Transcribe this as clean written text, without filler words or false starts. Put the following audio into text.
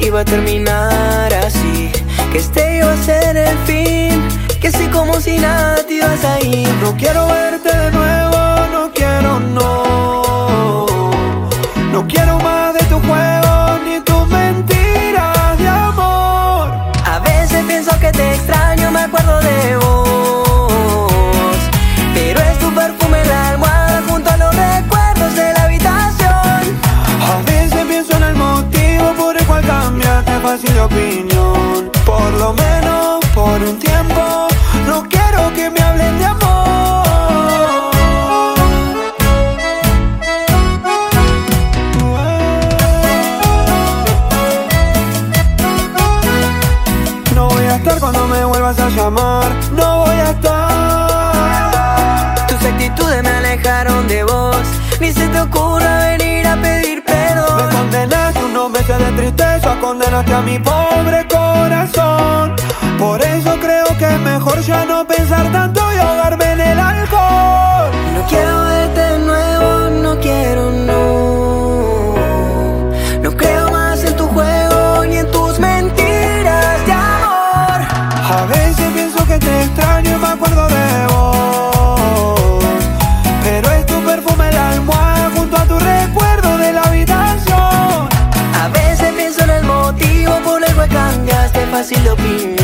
iba a terminar así, que este iba a ser el fin, que así como si nada te ibas a ir. No quiero verte de nuevo, no quiero, no. No quiero más de tu juego ni tus mentiras de amor. A veces pienso que te extraño, me acuerdo de vos, pero es tu perfume en la almohada junto a los recuerdos de la habitación. A veces pienso en el motivo por el cual cambiaste fácil de opinión. Por lo menos por un tiempo, no quiero que me hablen de amor. No voy a estar cuando me vuelvas a llamar, no voy a estar. Tus actitudes me alejaron de vos, ni se te ocurra venir a pedir perdón. Me condenaste unos meses de tristeza, condenaste a mi pobre corazón. Por eso creo que es mejor ya no pensar tanto y ahogarme en el alcohol. No quiero verte de nuevo, no quiero, no. No creo más en tu juego ni en tus mentiras de amor. A veces pienso que te extraño y me acuerdo de vos, pero es tu perfume en la almohada junto a tu recuerdo de la habitación. A veces pienso en el motivo por el cual cambiaste fácil de opinión.